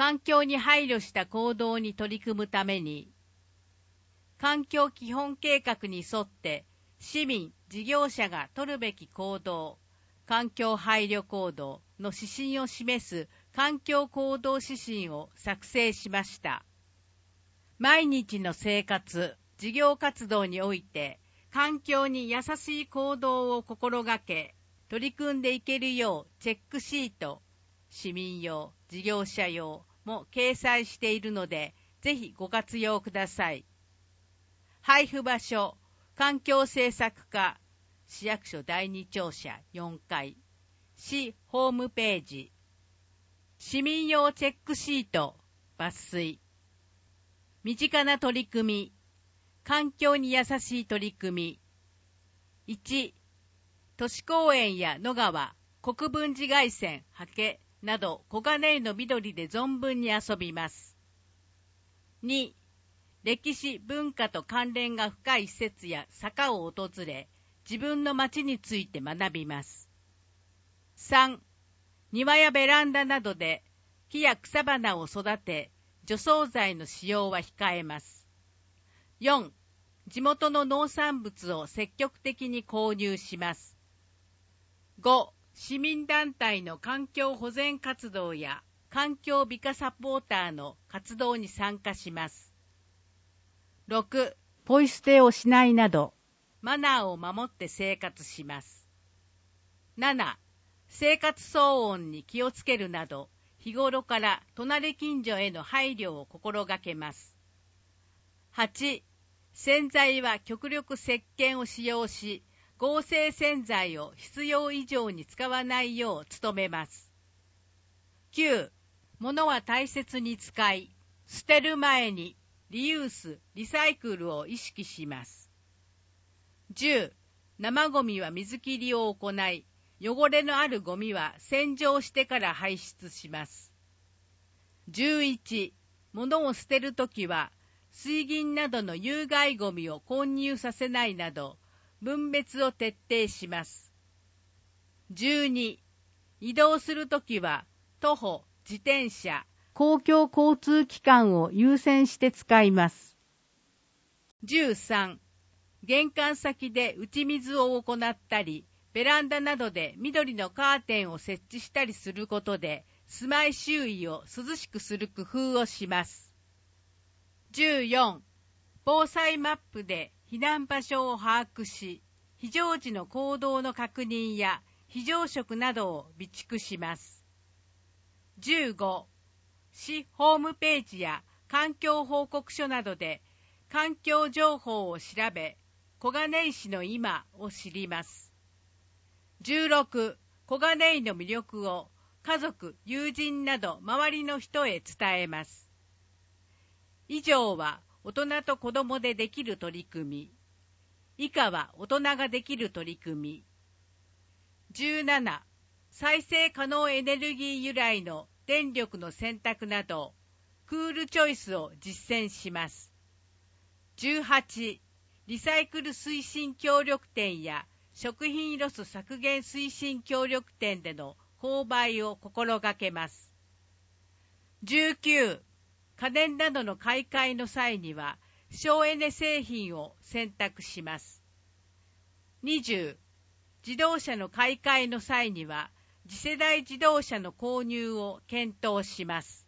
環境に配慮した行動に取り組むために、環境基本計画に沿って市民・事業者が取るべき行動、環境配慮行動の指針を示す環境行動指針を作成しました。毎日の生活、事業活動において、環境に優しい行動を心がけ、取り組んでいけるようチェックシート、市民用、事業者用も掲載しているので、ぜひご活用ください。配布場所、環境政策課、市役所第2庁舎4階、市ホームページ、市民用チェックシート、抜粋。身近な取り組み、環境に優しい取り組み。1、都市公園や野川、国分寺街線、刷など小金井の緑で存分に遊びます。2、歴史文化と関連が深い施設や坂を訪れ、自分の街について学びます。3、庭やベランダなどで木や草花を育て、除草剤の使用は控えます。4、地元の農産物を積極的に購入します。5、市民団体の環境保全活動や環境美化サポーターの活動に参加します。6、ポイ捨てをしないなど、マナーを守って生活します。7、生活騒音に気をつけるなど、日頃から隣近所への配慮を心がけます。8、洗剤は極力石鹸を使用し、合成洗剤を必要以上に使わないよう努めます。9、物は大切に使い、捨てる前にリユース・リサイクルを意識します。10、生ゴミは水切りを行い、汚れのあるゴミは洗浄してから排出します。11、物を捨てるときは、水銀などの有害ゴミを混入させないなど、分別を徹底します。12、移動するときは、徒歩、自転車、公共交通機関を優先して使います。13、玄関先で打ち水を行ったり、ベランダなどで緑のカーテンを設置したりすることで、住まい周囲を涼しくする工夫をします。14、防災マップで避難場所を把握し、非常時の行動の確認や非常食などを備蓄します。15、市ホームページや環境報告書などで環境情報を調べ、小金井市の今を知ります。16、小金井の魅力を家族、友人など周りの人へ伝えます。以上は大人と子供でできる取り組み。以下は大人ができる取り組み。17、再生可能エネルギー由来の電力の選択など、クールチョイスを実践します。18、リサイクル推進協力店や食品ロス削減推進協力店での購買を心がけます。19、家電などの買い替えの際には省エネ製品を選択します。20、自動車の買い替えの際には次世代自動車の購入を検討します。